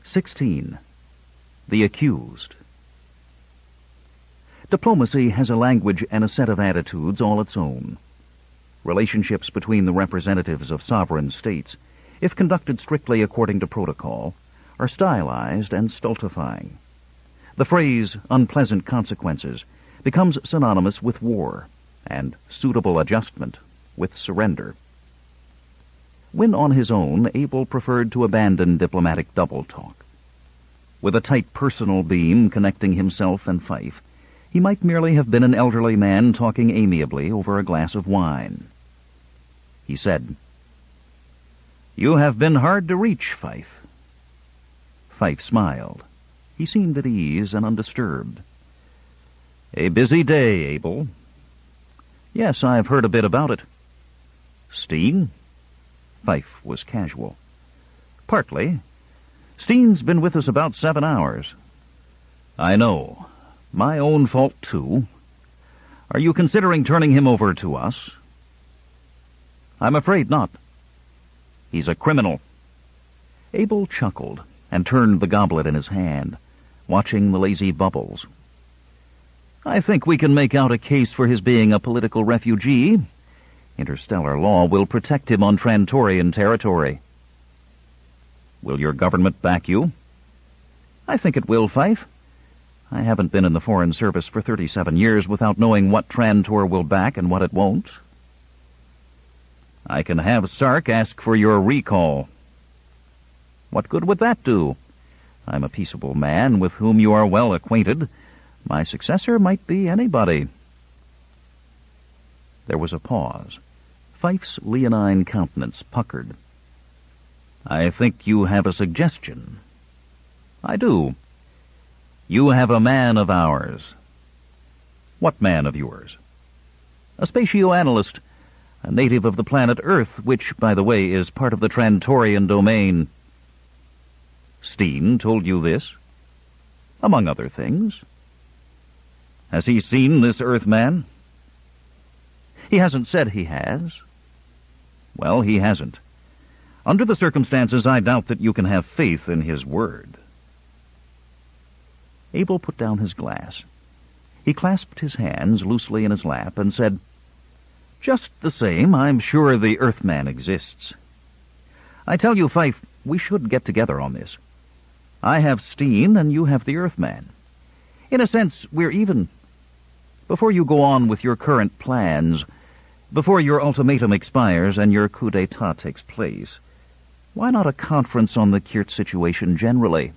16. The Accused. Diplomacy has a language and a set of attitudes all its own. Relationships between the representatives of sovereign states, if conducted strictly according to protocol, are stylized and stultifying. The phrase unpleasant consequences becomes synonymous with war, and suitable adjustment with surrender. When on his own, Abel preferred to abandon diplomatic double-talk. With a tight personal beam connecting himself and Fife, he might merely have been an elderly man talking amiably over a glass of wine. He said, "You have been hard to reach, Fife." Fife smiled. He seemed at ease and undisturbed. "A busy day, Abel." "Yes, I've heard a bit about it." "Steen?" Fife was casual. "Partly. Steen's been with us about 7 hours." "I know. My own fault, too. Are you considering turning him over to us?" "I'm afraid not." "He's a criminal." Abel chuckled and turned the goblet in his hand, watching the lazy bubbles. "I think we can make out a case for his being a political refugee. Interstellar law will protect him on Trantorian territory." "Will your government back you?" "I think it will, Fife. I haven't been in the Foreign Service for 37 years without knowing what Trantor will back and what it won't." "I can have Sark ask for your recall." "What good would that do? I'm a peaceable man with whom you are well acquainted. My successor might be anybody." There was a pause. Fife's leonine countenance puckered. "I think you have a suggestion." "I do." "You have a man of ours." "What man of yours?" "A spatioanalyst, a native of the planet Earth, which, by the way, is part of the Trantorian domain." "Steen told you this?" "Among other things." "Has he seen this Earthman?" "He hasn't said he has." "Well, he hasn't. Under the circumstances, I doubt that you can have faith in his word." Abel put down his glass. He clasped his hands loosely in his lap and said, "Just the same, I'm sure the Earthman exists. I tell you, Fife, we should get together on this. I have Steen and you have the Earthman. In a sense, we're even. Before you go on with your current plans, before your ultimatum expires and your coup d'etat takes place, why not a conference on the Kirt situation generally?"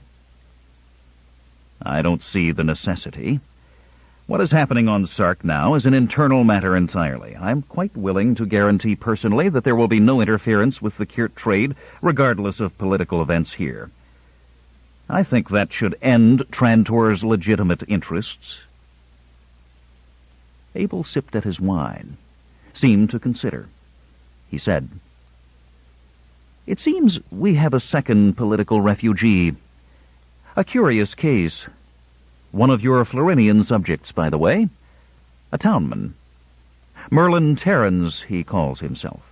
"I don't see the necessity. What is happening on Sark now is an internal matter entirely. I'm quite willing to guarantee personally that there will be no interference with the Kirt trade, regardless of political events here. I think that should end Trantor's legitimate interests." Abel sipped at his wine, seemed to consider. He said, "It seems we have a second political refugee. A curious case. One of your Florinian subjects, by the way. A townman. Merlin Terrans, he calls himself."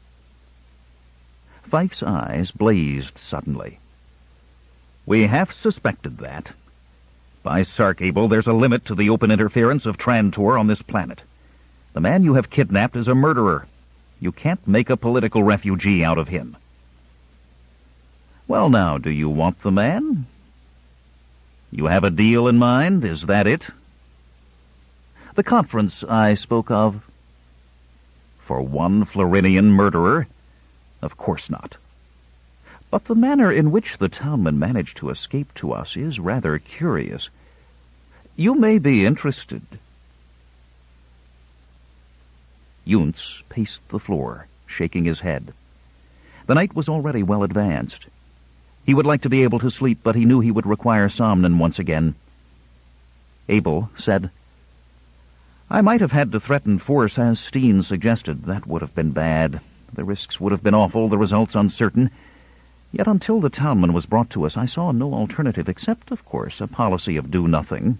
Fife's eyes blazed suddenly. "We half suspected that. By Sark, Abel, there's a limit to the open interference of Trantor on this planet. The man you have kidnapped is a murderer. You can't make a political refugee out of him." "Well, now, do you want the man? You have a deal in mind, is that it?" "The conference I spoke of." "For one Florinian murderer? Of course not." "But the manner in which the townman managed to escape to us is rather curious. You may be interested." Yunts paced the floor, shaking his head. The night was already well advanced. He would like to be able to sleep, but he knew he would require somnon once again. Abel said, "I might have had to threaten force as Steen suggested. That would have been bad. The risks would have been awful, the results uncertain. Yet until the townman was brought to us, I saw no alternative except, of course, a policy of do-nothing."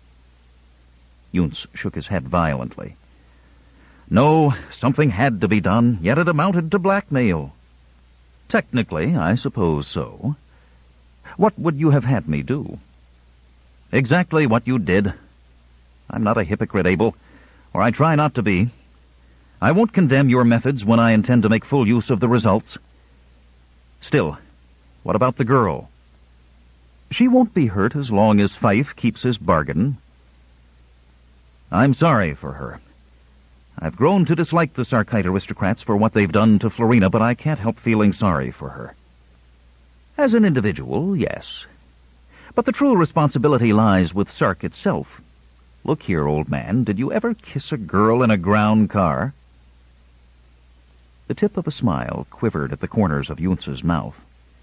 Yunts shook his head violently. "No, something had to be done, yet it amounted to blackmail." "Technically, I suppose so. What would you have had me do? Exactly what you did. I'm not a hypocrite, Abel, or I try not to be. I won't condemn your methods when I intend to make full use of the results. Still, what about the girl? She won't be hurt as long as Fife keeps his bargain. I'm sorry for her. I've grown to dislike the Sarkite aristocrats for what they've done to Florina, but I can't help feeling sorry for her. As an individual, yes. But the true responsibility lies with Sark itself. Look here, old man, did you ever kiss a girl in a ground car? The tip of a smile quivered at the corners of Yuntz's mouth.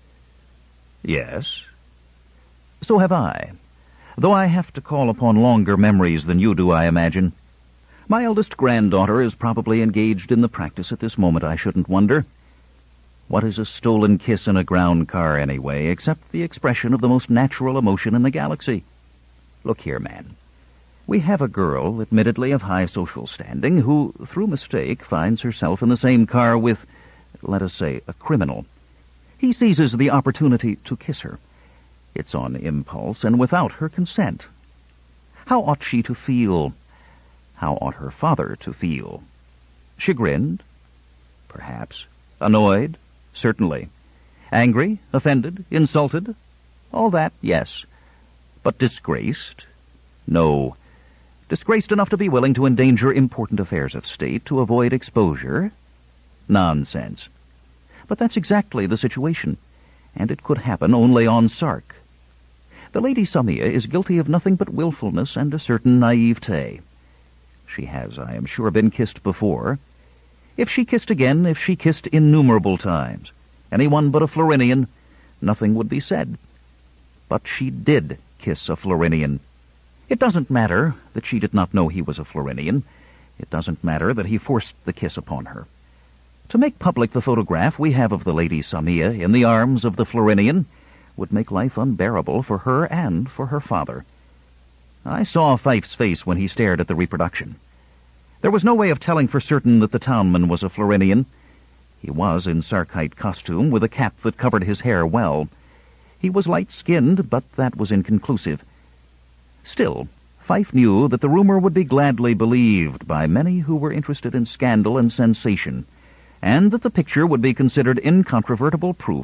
Yes. So have I, though I have to call upon longer memories than you do, I imagine. My eldest granddaughter is probably engaged in the practice at this moment, I shouldn't wonder. What is a stolen kiss in a ground car, anyway, except the expression of the most natural emotion in the galaxy? Look here, man. We have a girl, admittedly of high social standing, who, through mistake, finds herself in the same car with, let us say, a criminal. He seizes the opportunity to kiss her. It's on impulse and without her consent. How ought she to feel? How ought her father to feel? Chagrined? Perhaps. Annoyed? Certainly. Angry? Offended? Insulted? All that, yes. But disgraced? No. Disgraced enough to be willing to endanger important affairs of state to avoid exposure? Nonsense. But that's exactly the situation, and it could happen only on Sark. The Lady Samia is guilty of nothing but willfulness and a certain naivete. She has, I am sure, been kissed before. If she kissed again, if she kissed innumerable times, anyone but a Florinian, nothing would be said. But she did kiss a Florinian. It doesn't matter that she did not know he was a Florinian. It doesn't matter that he forced the kiss upon her. To make public the photograph we have of the Lady Samia in the arms of the Florinian would make life unbearable for her and for her father. I saw Fife's face when he stared at the reproduction. There was no way of telling for certain that the townman was a Florinian. He was in Sarkite costume, with a cap that covered his hair well. He was light-skinned, but that was inconclusive. Still, Fife knew that the rumor would be gladly believed by many who were interested in scandal and sensation, and that the picture would be considered incontrovertible proof.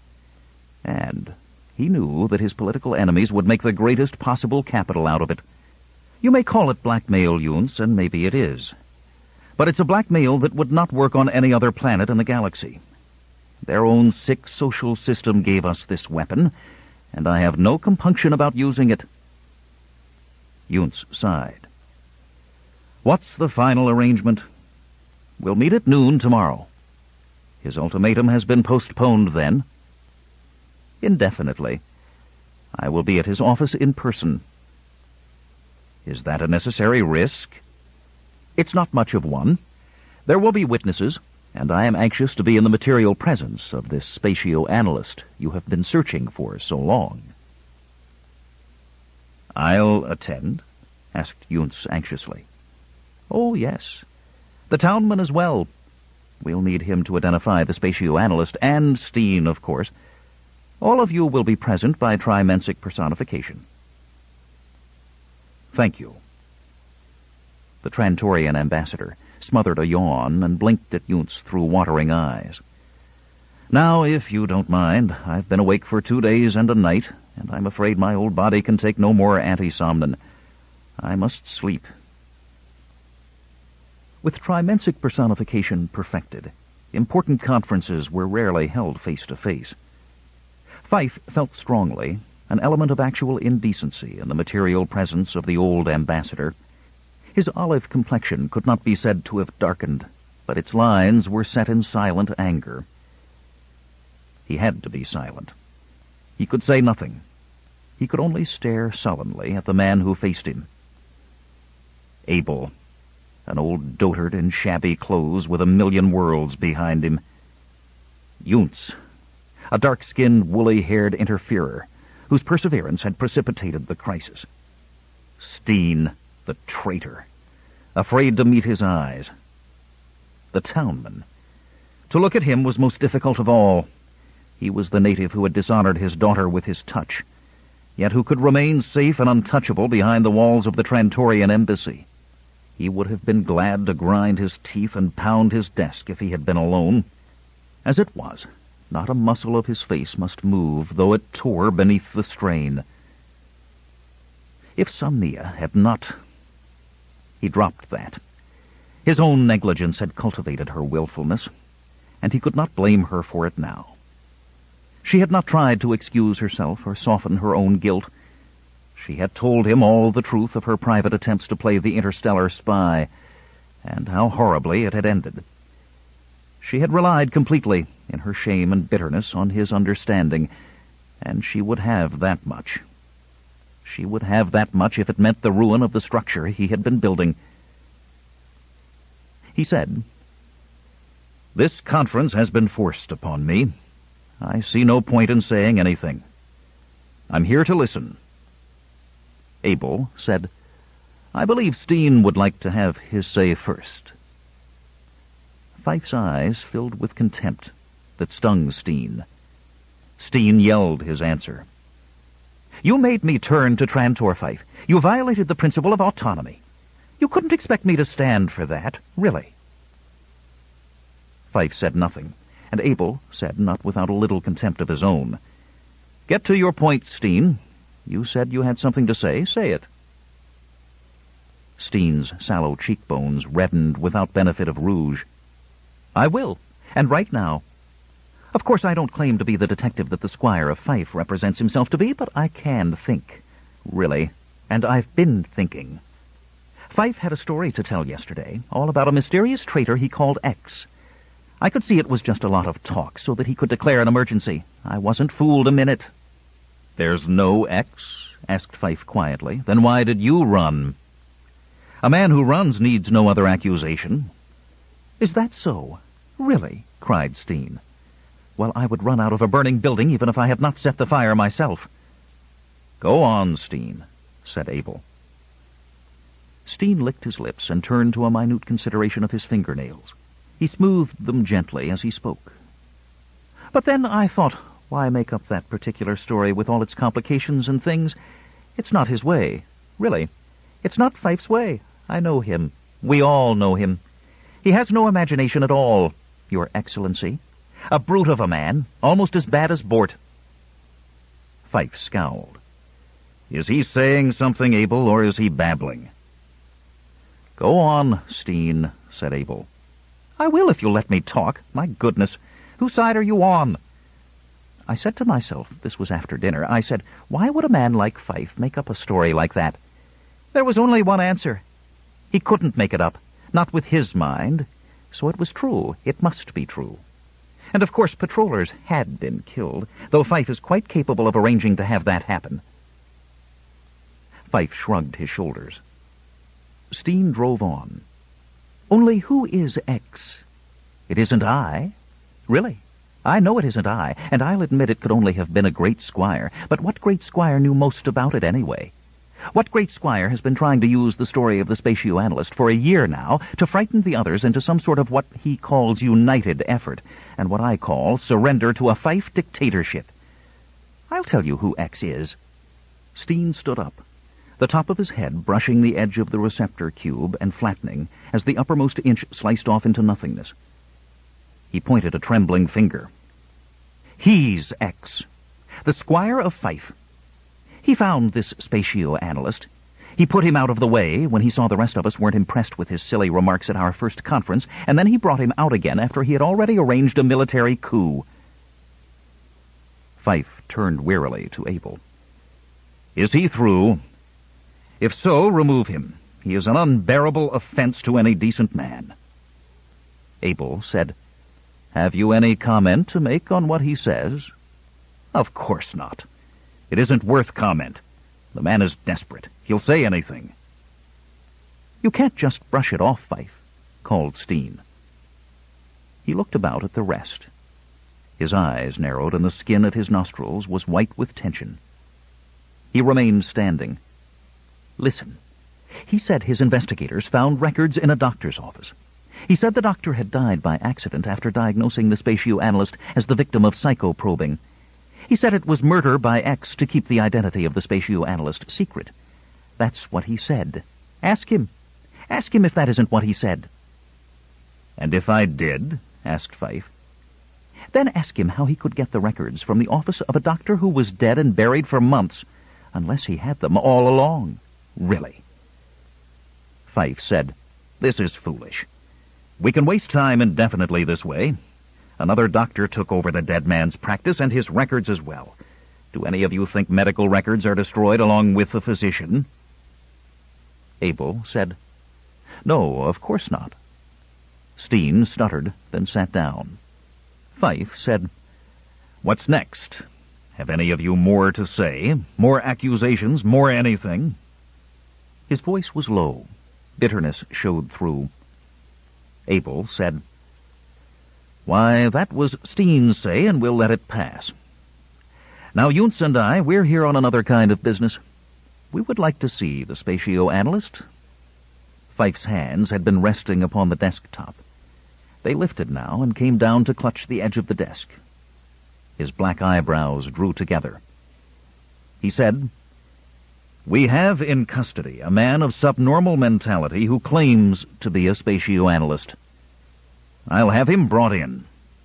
And he knew that his political enemies would make the greatest possible capital out of it. You may call it blackmail, Yuntz, and maybe it is. But it's a blackmail that would not work on any other planet in the galaxy. Their own sick social system gave us this weapon, and I have no compunction about using it. Yuntz sighed. What's the final arrangement? We'll meet at noon tomorrow. His ultimatum has been postponed then. Indefinitely. I will be at his office in person. Is that a necessary risk? It's not much of one. There will be witnesses, and I am anxious to be in the material presence of this spatio-analyst you have been searching for so long. I'll attend? Asked Yuntz anxiously. Oh, yes. The townman as well. We'll need him to identify the spatio-analyst, and Steen, of course. All of you will be present by trimensic personification. Thank you. The Trantorian ambassador smothered a yawn and blinked at Yuntz through watering eyes. Now, if you don't mind, I've been awake for 2 days and a night, and I'm afraid my old body can take no more anti-somnon. I must sleep. With trimensic personification perfected, important conferences were rarely held face-to-face. Fife felt strongly an element of actual indecency in the material presence of the old ambassador. His olive complexion could not be said to have darkened, but its lines were set in silent anger. He had to be silent. He could say nothing. He could only stare sullenly at the man who faced him. Abel, an old dotard in shabby clothes with a million worlds behind him. Yuntz, a dark-skinned, woolly-haired interferer, whose perseverance had precipitated the crisis. Steen, the traitor, afraid to meet his eyes. The townman. To look at him was most difficult of all. He was the native who had dishonored his daughter with his touch, yet who could remain safe and untouchable behind the walls of the Trantorian embassy. He would have been glad to grind his teeth and pound his desk if he had been alone. As it was, not a muscle of his face must move, though it tore beneath the strain. If Samnia had not... He dropped that. His own negligence had cultivated her willfulness, and he could not blame her for it now. She had not tried to excuse herself or soften her own guilt. She had told him all the truth of her private attempts to play the interstellar spy, and how horribly it had ended. She had relied completely, in her shame and bitterness, on his understanding, and she would have that much. She would have that much if it meant the ruin of the structure he had been building. He said, "This conference has been forced upon me. I see no point in saying anything. I'm here to listen." Abel said, "I believe Steen would like to have his say first." Fyfe's eyes filled with contempt that stung Steen. Steen yelled his answer. "You made me turn to Trantor, Fyfe. You violated the principle of autonomy. You couldn't expect me to stand for that, really." Fyfe said nothing, and Abel said, not without a little contempt of his own, "Get to your point, Steen. You said you had something to say. Say it." Steen's sallow cheekbones reddened without benefit of rouge. "I will, and right now. Of course, I don't claim to be the detective that the Squire of Fyfe represents himself to be, but I can think, really, and I've been thinking. Fyfe had a story to tell yesterday, all about a mysterious traitor he called X. I could see it was just a lot of talk so that he could declare an emergency. I wasn't fooled a minute." "There's no X?" asked Fyfe quietly. "Then why did you run?" "A man who runs needs no other accusation." "Is that so? Really?" cried Steen. "Well, I would run out of a burning building even if I had not set the fire myself." "Go on, Steen," said Abel. Steen licked his lips and turned to a minute consideration of his fingernails. He smoothed them gently as he spoke. "But then I thought, why make up that particular story with all its complications and things? It's not his way. Really. It's not Fyfe's way. I know him. We all know him. He has no imagination at all, Your Excellency. A brute of a man, almost as bad as Bort." Fyfe scowled. "Is he saying something, Abel, or is he babbling?" "Go on, Steen," said Abel. "I will if you'll let me talk. My goodness, whose side are you on?" I said to myself, this was after dinner, I said, why would a man like Fyfe make up a story like that? There was only one answer. He couldn't make it up, not with his mind. So it was true. It must be true. And of course patrollers had been killed, though Fyfe is quite capable of arranging to have that happen. Fyfe shrugged his shoulders. Steen drove on. "Only who is X? It isn't I. Really, I know it isn't I, and I'll admit it could only have been a great squire. But what great squire knew most about it anyway? What great squire has been trying to use the story of the spatioanalyst for a year now to frighten the others into some sort of what he calls united effort, and what I call surrender to a Fyfe dictatorship? I'll tell you who X is." Steen stood up, the top of his head brushing the edge of the receptor cube and flattening as the uppermost inch sliced off into nothingness. He pointed a trembling finger. "He's X, the Squire of Fyfe. He found this spatioanalyst. He put him out of the way when he saw the rest of us weren't impressed with his silly remarks at our first conference, and then he brought him out again after he had already arranged a military coup." Fyfe turned wearily to Abel. "Is he through? If so, remove him. He is an unbearable offense to any decent man." Abel said, "Have you any comment to make on what he says?" "Of course not. It isn't worth comment. The man is desperate. He'll say anything." "You can't just brush it off, Fyfe," called Steen. He looked about at the rest. His eyes narrowed, and the skin at his nostrils was white with tension. He remained standing. "Listen. He said his investigators found records in a doctor's office. He said the doctor had died by accident after diagnosing the spatioanalyst as the victim of psychoprobing. He said it was murder by X to keep the identity of the spatioanalyst secret. That's what he said. Ask him. Ask him if that isn't what he said. And if I did? Asked Fife. Then ask him how he could get the records from the office of a doctor who was dead and buried for months, unless he had them all along. Really? Fife said, This is foolish. We can waste time indefinitely this way. Another doctor took over the dead man's practice and his records as well. Do any of you think medical records are destroyed along with the physician? Abel said, No, of course not. Steen stuttered, then sat down. Fife said, What's next? Have any of you more to say? More accusations? More anything? His voice was low. Bitterness showed through. Abel said, Why, that was Steen's say, and we'll let it pass. Now, Yunts and I, we're here on another kind of business. We would like to see the spatioanalyst. Fife's hands had been resting upon the desk-top. They lifted now and came down to clutch the edge of the desk. His black eyebrows drew together. He said, We have in custody a man of subnormal mentality who claims to be a spatioanalyst. I'll have him brought in.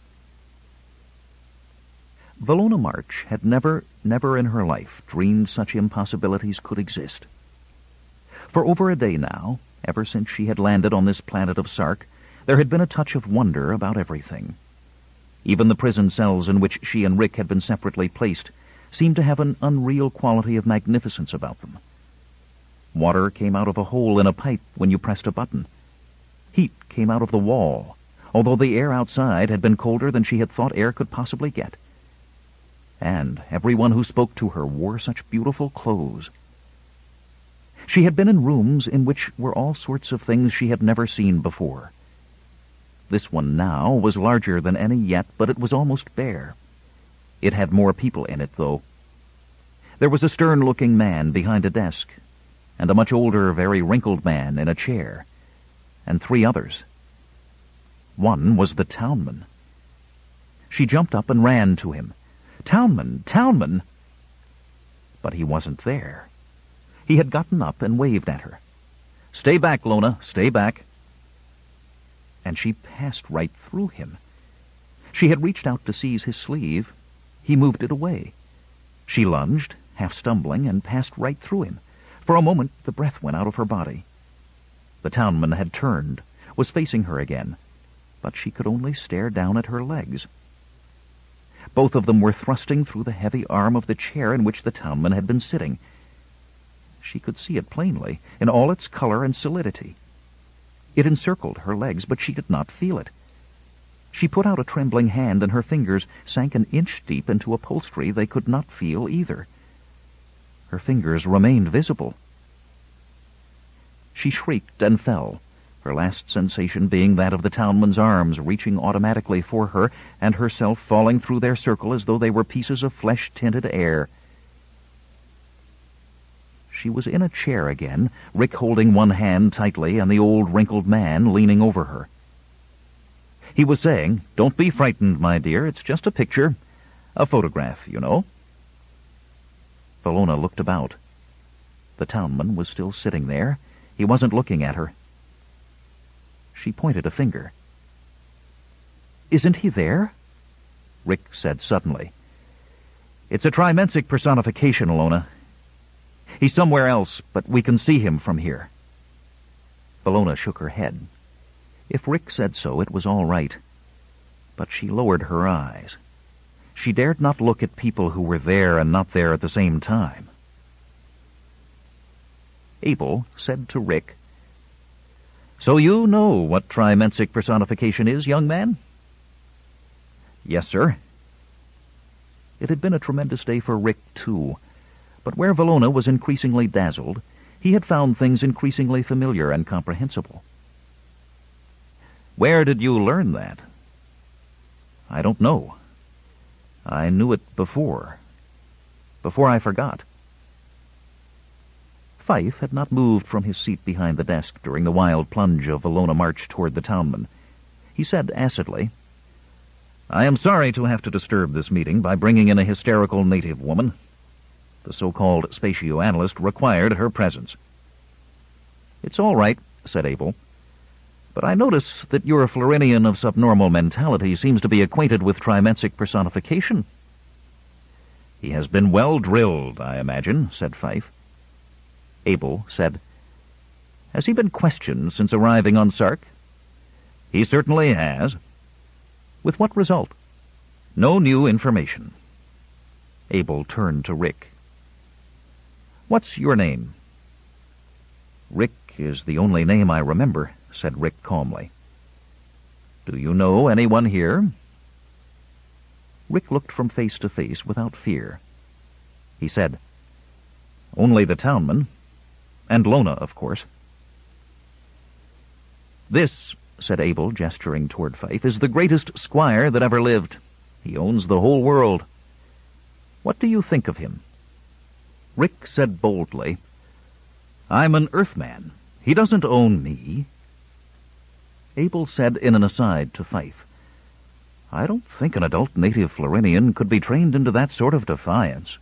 Valona March had never in her life dreamed such impossibilities could exist. For over a day now, ever since she had landed on this planet of Sark, there had been a touch of wonder about everything. Even the prison cells in which she and Rick had been separately placed seemed to have an unreal quality of magnificence about them. Water came out of a hole in a pipe when you pressed a button. Heat came out of the wall, although the air outside had been colder than she had thought air could possibly get. And everyone who spoke to her wore such beautiful clothes. She had been in rooms in which were all sorts of things she had never seen before. This one now was larger than any yet, but it was almost bare. It had more people in it, though. There was a stern-looking man behind a desk, and a much older, very wrinkled man in a chair, and 3 others. One was the townman. She jumped up and ran to him. Townman! Townman! But he wasn't there. He had gotten up and waved at her. Stay back, Lona, stay back. And she passed right through him. She had reached out to seize his sleeve. He moved it away. She lunged, half stumbling, and passed right through him. For a moment, the breath went out of her body. The townman had turned, was facing her again, but she could only stare down at her legs. Both of them were thrusting through the heavy arm of the chair in which the townman had been sitting. She could see it plainly, in all its color and solidity. It encircled her legs, but she did not feel it. She put out a trembling hand, and her fingers sank an inch deep into upholstery they could not feel either. Her fingers remained visible. She shrieked and fell, her last sensation being that of the townman's arms reaching automatically for her, and herself falling through their circle as though they were pieces of flesh-tinted air. She was in a chair again, Rick holding one hand tightly and the old wrinkled man leaning over her. He was saying, Don't be frightened, my dear, it's just a picture. A photograph, you know. Valona looked about. The townman was still sitting there. He wasn't looking at her. She pointed a finger. Isn't he there? Rick said suddenly. It's a trimensic personification, Valona. He's somewhere else, but we can see him from here. Valona shook her head. If Rick said so, it was all right. But she lowered her eyes. She dared not look at people who were there and not there at the same time. Abel said to Rick, So you know what trimensic personification is, young man? Yes, sir. It had been a tremendous day for Rick, too. But where Valona was increasingly dazzled, he had found things increasingly familiar and comprehensible. Where did you learn that? I don't know. I knew it before I forgot. Fife had not moved from his seat behind the desk during the wild plunge of Valona March toward the townman. He said acidly, "I am sorry to have to disturb this meeting by bringing in a hysterical native woman. The so-called spatioanalyst required her presence." "It's all right," said Abel. "But I notice that your Florinian of subnormal mentality seems to be acquainted with trimensic personification." "He has been well drilled, I imagine," said Fife. Abel said, "Has he been questioned since arriving on Sark?" "He certainly has." "With what result?" "No new information." Abel turned to Rick. "What's your name?" "Rick is the only name I remember," said Rick calmly. "Do you know anyone here?" Rick looked from face to face without fear. He said, "Only the townman. And Lona, of course." "This," said Abel, gesturing toward Fife, "is the greatest squire that ever lived. He owns the whole world. What do you think of him?" Rick said boldly, "I'm an Earthman. He doesn't own me." Abel said in an aside to Fife, "I don't think an adult native Florinian could be trained into that sort of defiance."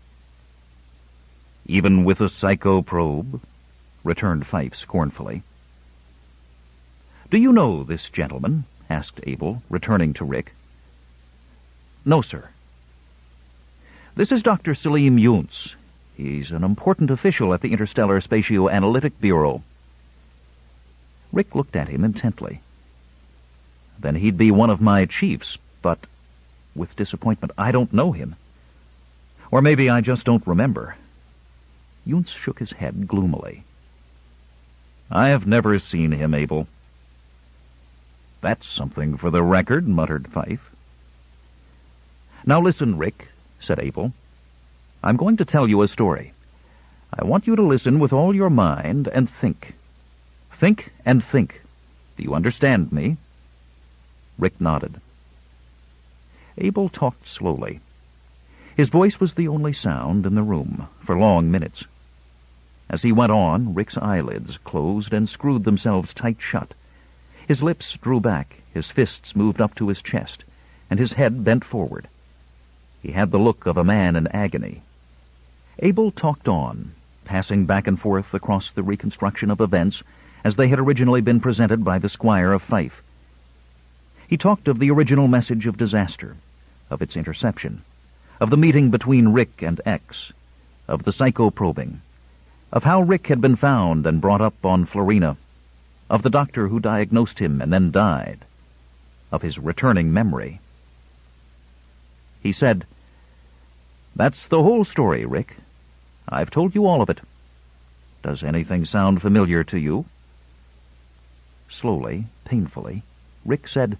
"Even with a psycho-probe?" returned Fife scornfully. "Do you know this gentleman?" asked Abel, returning to Rick. "No, sir." "This is Dr. Selim Yountz. He's an important official at the Interstellar Spatio-Analytic Bureau." Rick looked at him intently. "Then he'd be one of my chiefs, but," with disappointment, "I don't know him. Or maybe I just don't remember." Yountz shook his head gloomily. "I have never seen him, Abel." "That's something for the record," muttered Fife. "Now listen, Rick," said Abel. "I'm going to tell you a story. I want you to listen with all your mind and think. Think and think. Do you understand me?" Rick nodded. Abel talked slowly. His voice was the only sound in the room for long minutes. As he went on, Rick's eyelids closed and screwed themselves tight shut. His lips drew back, his fists moved up to his chest, and his head bent forward. He had the look of a man in agony. Abel talked on, passing back and forth across the reconstruction of events as they had originally been presented by the Squire of Fife. He talked of the original message of disaster, of its interception, of the meeting between Rick and X, of the psycho-probing, of how Rick had been found and brought up on Florina, of the doctor who diagnosed him and then died, of his returning memory. He said, "That's the whole story, Rick. I've told you all of it. Does anything sound familiar to you?" Slowly, painfully, Rick said,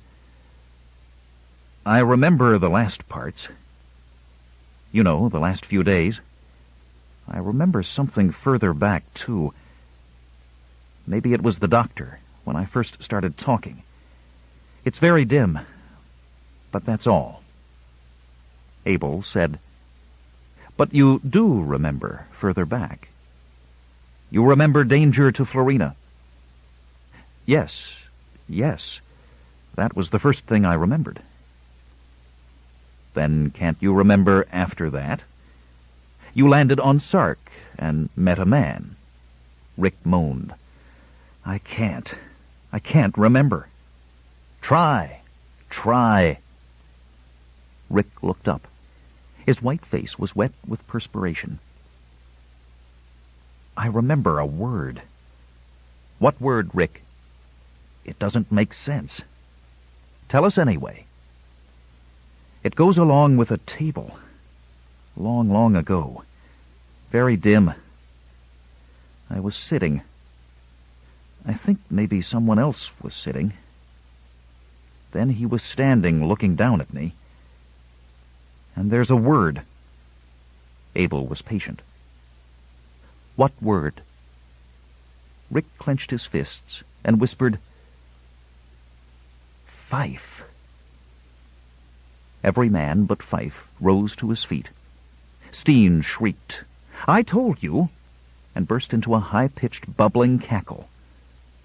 "I remember the last parts. You know, the last few days. I remember something further back, too. Maybe it was the doctor, when I first started talking. It's very dim, but that's all." Abel said, "But you do remember further back. You remember danger to Florina?" Yes. That was the first thing I remembered." "Then can't you remember after that? You landed on Sark and met a man." Rick moaned. I can't remember." Try. Rick looked up. His white face was wet with perspiration. "I remember a word." "What word, Rick?" "It doesn't make sense." "Tell us anyway." "It goes along with a table. Long ago. Very dim. I was sitting. I think maybe someone else was sitting. Then he was standing looking down at me. And there's a word." Abel was patient. "What word?" Rick clenched his fists and whispered, "Fife." Every man but Fife rose to his feet. Steen shrieked, "I told you!" and burst into a high-pitched, bubbling cackle.